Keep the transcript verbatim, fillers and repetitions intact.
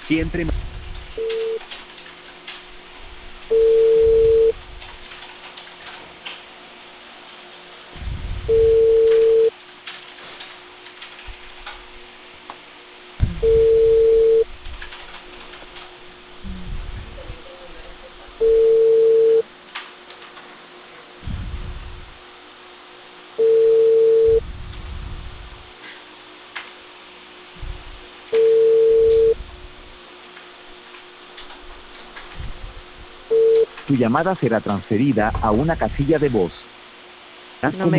Siempre. Tu llamada será transferida a una casilla de voz. No me